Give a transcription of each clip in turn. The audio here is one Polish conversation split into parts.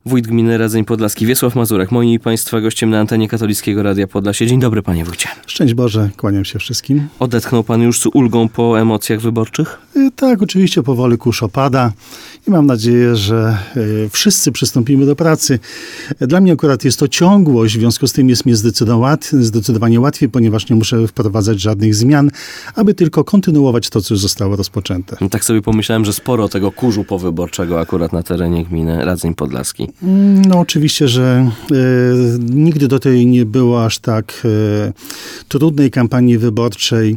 Wójt gminy Radzeń Podlaski, Wiesław Mazurek, moim i Państwa gościem na antenie Katolickiego Radia Podlasie. Dzień dobry, panie wójcie. Szczęść Boże, kłaniam się wszystkim. Odetchnął pan już z ulgą po emocjach wyborczych? Tak, oczywiście powoli kurz opada i mam nadzieję, że wszyscy przystąpimy do pracy. Dla mnie akurat jest to ciągłość, w związku z tym jest mi zdecydowanie łatwiej, ponieważ nie muszę wprowadzać żadnych zmian, aby tylko kontynuować to, co już zostało rozpoczęte. Tak sobie pomyślałem, że sporo tego kurzu powyborczego akurat na terenie gminy Radzeń Podlaski. No oczywiście, że nigdy do tej nie było aż tak trudnej kampanii wyborczej.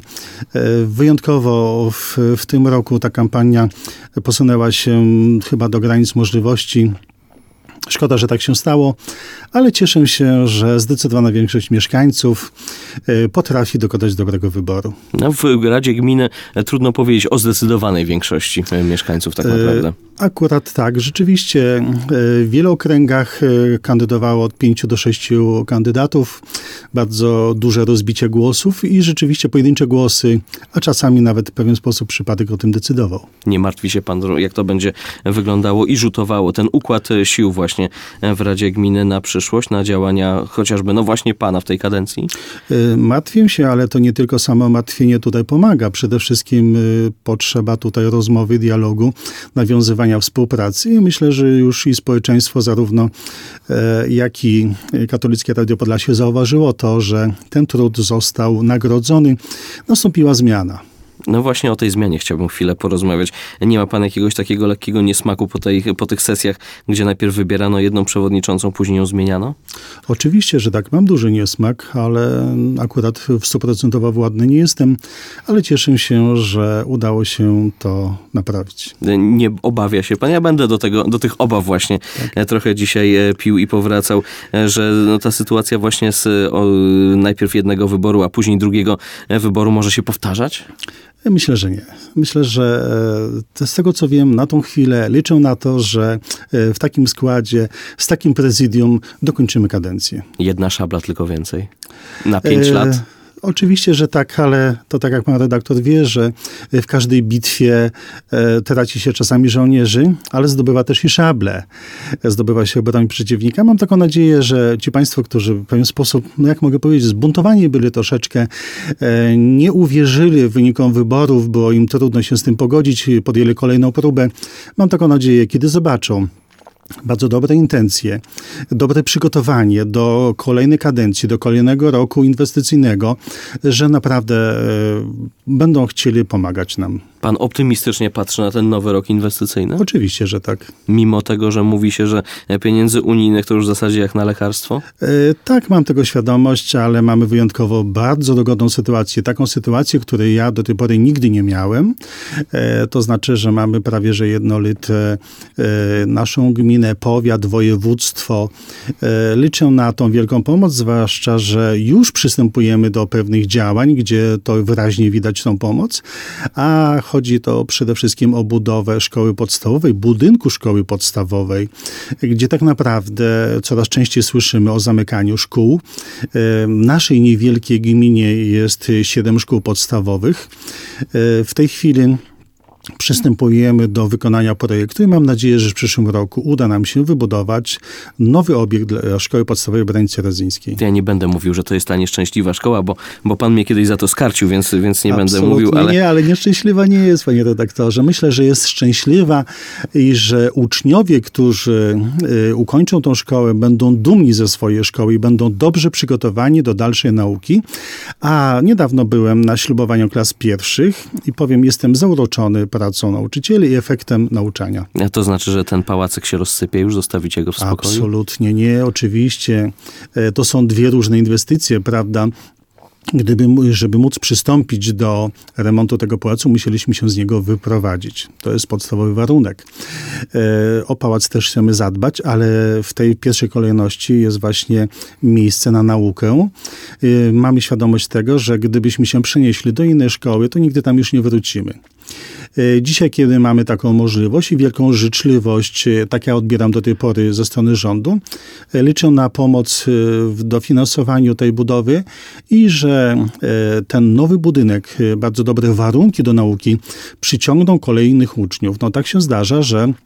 Wyjątkowo w tym roku ta kampania posunęła się chyba do granic możliwości. Szkoda, że tak się stało, ale cieszę się, że zdecydowana większość mieszkańców potrafi dokonać dobrego wyboru. No, w Radzie Gminy trudno powiedzieć o zdecydowanej większości mieszkańców tak naprawdę. Akurat tak. Rzeczywiście w wielu okręgach kandydowało od 5 do 6 kandydatów. Bardzo duże rozbicie głosów i rzeczywiście pojedyncze głosy, a czasami nawet w pewien sposób przypadek o tym decydował. Nie martwi się pan, jak to będzie wyglądało i rzutowało ten układ sił właśnie w Radzie Gminy na przyszłość, na działania chociażby, no właśnie pana w tej kadencji? Martwię się, ale to nie tylko samo martwienie tutaj pomaga. Przede wszystkim potrzeba tutaj rozmowy, dialogu, nawiązywania współpracy i myślę, że już i społeczeństwo zarówno jak i Katolickie Radio Podlasie zauważyło to, że ten trud został nagrodzony. Nastąpiła zmiana. No właśnie o tej zmianie chciałbym chwilę porozmawiać. Nie ma pan jakiegoś takiego lekkiego niesmaku po tych sesjach, gdzie najpierw wybierano jedną przewodniczącą, później ją zmieniano? Oczywiście, że tak. Mam duży niesmak, ale akurat w 100% władny nie jestem, ale cieszę się, że udało się to naprawić. Nie obawia się pan? Ja będę do tych obaw właśnie trochę dzisiaj pił i powracał, że no, ta sytuacja właśnie najpierw jednego wyboru, a później drugiego wyboru może się powtarzać? Myślę, że nie. Myślę, że z tego co wiem, na tą chwilę liczę na to, że w takim składzie, z takim prezydium dokończymy kadencję. Jedna szabla tylko więcej? Na 5 lat? Oczywiście, że tak, ale to tak jak pan redaktor wie, że w każdej bitwie traci się czasami żołnierzy, ale zdobywa też i szable. Zdobywa się broń przeciwnika. Mam taką nadzieję, że ci państwo, którzy w pewien sposób, no jak mogę powiedzieć, zbuntowani byli troszeczkę, nie uwierzyli wynikom wyborów, było im trudno się z tym pogodzić, podjęli kolejną próbę. Mam taką nadzieję, kiedy zobaczą bardzo dobre intencje, dobre przygotowanie do kolejnej kadencji, do kolejnego roku inwestycyjnego, że naprawdę będą chcieli pomagać nam. Pan optymistycznie patrzy na ten nowy rok inwestycyjny? Oczywiście, że tak. Mimo tego, że mówi się, że pieniędzy unijnych to już w zasadzie jak na lekarstwo? Tak, mam tego świadomość, ale mamy wyjątkowo bardzo dogodną sytuację. Taką sytuację, której ja do tej pory nigdy nie miałem. To znaczy, że mamy prawie że jednolite naszą gminę, powiat, województwo. Liczę na tą wielką pomoc, zwłaszcza, że już przystępujemy do pewnych działań, gdzie to wyraźnie widać tą pomoc, a chodzi to przede wszystkim o budowę szkoły podstawowej, budynku szkoły podstawowej, gdzie tak naprawdę coraz częściej słyszymy o zamykaniu szkół. W naszej niewielkiej gminie jest 7 szkół podstawowych. W tej chwili przystępujemy do wykonania projektu i mam nadzieję, że w przyszłym roku uda nam się wybudować nowy obiekt dla szkoły podstawowej w Branicy Radzyńskiej. Ja nie będę mówił, że to jest ta nieszczęśliwa szkoła, bo pan mnie kiedyś za to skarcił, więc nie Absolutnie będę mówił. Ale nie, ale nieszczęśliwa nie jest, panie redaktorze. Myślę, że jest szczęśliwa i że uczniowie, którzy ukończą tą szkołę, będą dumni ze swojej szkoły i będą dobrze przygotowani do dalszej nauki. A niedawno byłem na ślubowaniu klas pierwszych i powiem, jestem zauroczony pracą nauczycieli i efektem nauczania. A to znaczy, że ten pałacyk się rozsypie, już zostawicie go w spokoju? Absolutnie nie, oczywiście. To są dwie różne inwestycje, prawda? Żeby móc przystąpić do remontu tego pałacu, musieliśmy się z niego wyprowadzić. To jest podstawowy warunek. O pałac też chcemy zadbać, ale w tej pierwszej kolejności jest właśnie miejsce na naukę. Mamy świadomość tego, że gdybyśmy się przenieśli do innej szkoły, to nigdy tam już nie wrócimy. Dzisiaj, kiedy mamy taką możliwość i wielką życzliwość, tak ja odbieram do tej pory ze strony rządu, liczę na pomoc w dofinansowaniu tej budowy i że ten nowy budynek, bardzo dobre warunki do nauki przyciągną kolejnych uczniów. No tak się zdarza, że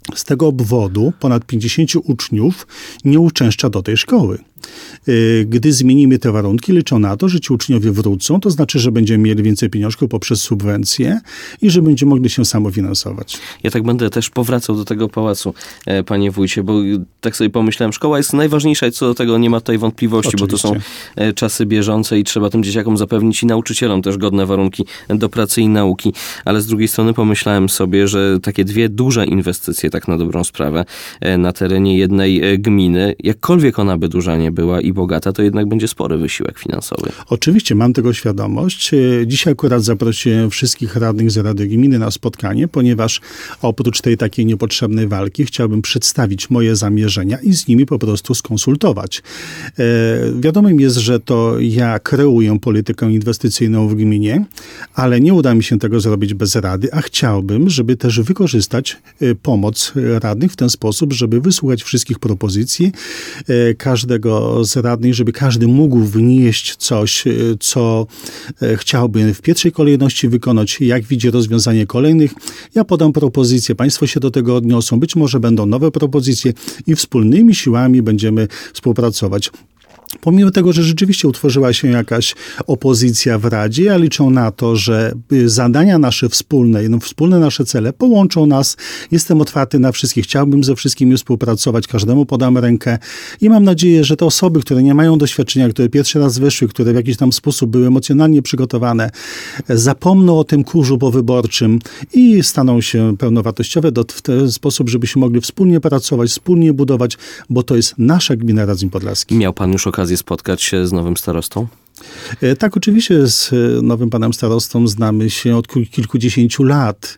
z tego obwodu ponad 50 uczniów nie uczęszcza do tej szkoły. Gdy zmienimy te warunki, liczą na to, że ci uczniowie wrócą, to znaczy, że będziemy mieli więcej pieniążków poprzez subwencje i że będziemy mogli się samofinansować. Ja tak będę też powracał do tego pałacu, panie wójcie, bo tak sobie pomyślałem, szkoła jest najważniejsza i co do tego nie ma tutaj wątpliwości, Oczywiście. bo to są czasy bieżące i trzeba tym dzieciakom zapewnić i nauczycielom też godne warunki do pracy i nauki. Ale z drugiej strony pomyślałem sobie, że takie dwie duże inwestycje, tak na dobrą sprawę, na terenie jednej gminy, jakkolwiek ona by duża nie była i bogata, to jednak będzie spory wysiłek finansowy. Oczywiście, mam tego świadomość. Dzisiaj akurat zaprosiłem wszystkich radnych z Rady Gminy na spotkanie, ponieważ oprócz tej takiej niepotrzebnej walki chciałbym przedstawić moje zamierzenia i z nimi po prostu skonsultować. Wiadomym jest, że to ja kreuję politykę inwestycyjną w gminie, ale nie uda mi się tego zrobić bez Rady, a chciałbym, żeby też wykorzystać pomoc radnych w ten sposób, żeby wysłuchać wszystkich propozycji każdego z radnych, żeby każdy mógł wnieść coś, co chciałby w pierwszej kolejności wykonać, jak widzi rozwiązanie kolejnych. Ja podam propozycje, państwo się do tego odniosą, być może będą nowe propozycje i wspólnymi siłami będziemy współpracować. Pomimo tego, że rzeczywiście utworzyła się jakaś opozycja w Radzie, ja liczę na to, że zadania nasze wspólne, wspólne nasze cele połączą nas. Jestem otwarty na wszystkich. Chciałbym ze wszystkimi współpracować, każdemu podam rękę i mam nadzieję, że te osoby, które nie mają doświadczenia, które pierwszy raz weszły, które w jakiś tam sposób były emocjonalnie przygotowane, zapomną o tym kurzu powyborczym i staną się pełnowartościowe w ten sposób, żebyśmy mogli wspólnie pracować, wspólnie budować, bo to jest nasza gmina Radzym Podlaski. Miał pan już okazję spotkać się z nowym starostą? Tak, oczywiście z nowym panem starostą znamy się od kilkudziesięciu lat.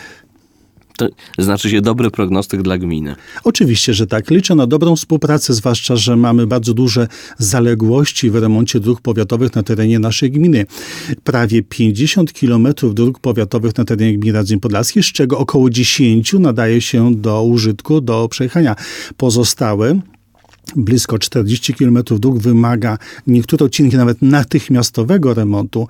To znaczy się dobry prognostyk dla gminy. Oczywiście, że tak. Liczę na dobrą współpracę, zwłaszcza, że mamy bardzo duże zaległości w remoncie dróg powiatowych na terenie naszej gminy. Prawie 50 kilometrów dróg powiatowych na terenie gminy Radzym Podlaski, z czego około 10 nadaje się do użytku, do przejechania. Pozostałe blisko 40 km dróg wymaga niektóre odcinki nawet natychmiastowego remontu.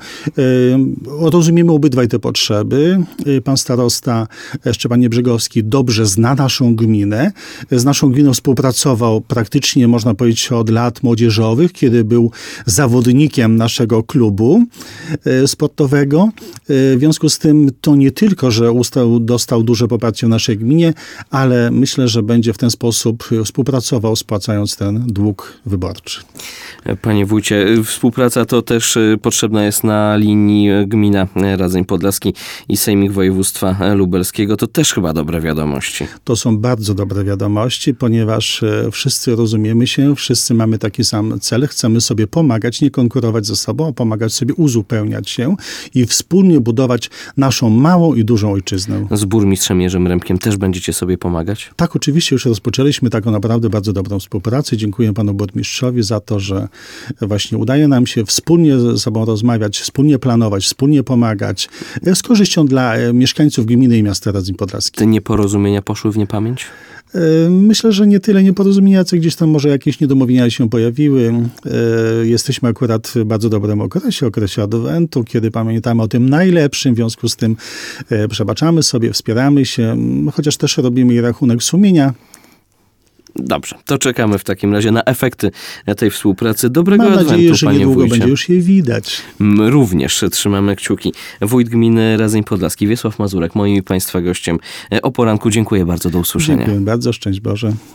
Rozumiemy obydwaj te potrzeby. Pan starosta Szczepan Niebrzegowski dobrze zna naszą gminę. Z naszą gminą współpracował praktycznie, można powiedzieć, od lat młodzieżowych, kiedy był zawodnikiem naszego klubu sportowego. W związku z tym to nie tylko, że dostał duże poparcie w naszej gminie, ale myślę, że będzie w ten sposób współpracował, spłacając ten dług wyborczy. Panie wójcie, współpraca to też potrzebna jest na linii gmina Radzeń Podlaski i Sejmik Województwa Lubelskiego. To też chyba dobre wiadomości. To są bardzo dobre wiadomości, ponieważ wszyscy rozumiemy się, wszyscy mamy taki sam cel. Chcemy sobie pomagać, nie konkurować ze sobą, a pomagać sobie uzupełniać się i wspólnie budować naszą małą i dużą ojczyznę. Z burmistrzem Jerzym Rębkiem też będziecie sobie pomagać? Tak, oczywiście już rozpoczęliśmy taką naprawdę bardzo dobrą współpracę. Dziękuję panu burmistrzowi za to, że właśnie udaje nam się wspólnie ze sobą rozmawiać, wspólnie planować, wspólnie pomagać z korzyścią dla mieszkańców gminy i miasta Radzym Podlaski. Te nieporozumienia poszły w niepamięć? Myślę, że nie tyle nieporozumienia, co gdzieś tam może jakieś niedomówienia się pojawiły. Jesteśmy akurat w bardzo dobrym okresie adwentu, kiedy pamiętamy o tym najlepszym, w związku z tym przebaczamy sobie, wspieramy się, chociaż też robimy i rachunek sumienia. Dobrze, to czekamy w takim razie na efekty tej współpracy. Dobrego adwentu, Mam nadzieję, że panie niedługo wójcie. będzie już je widać. Również trzymamy kciuki. Wójt gminy Radzeń Podlaski, Wiesław Mazurek, moim i państwa gościem o poranku. Dziękuję bardzo, do usłyszenia. Dziękuję bardzo, szczęść Boże.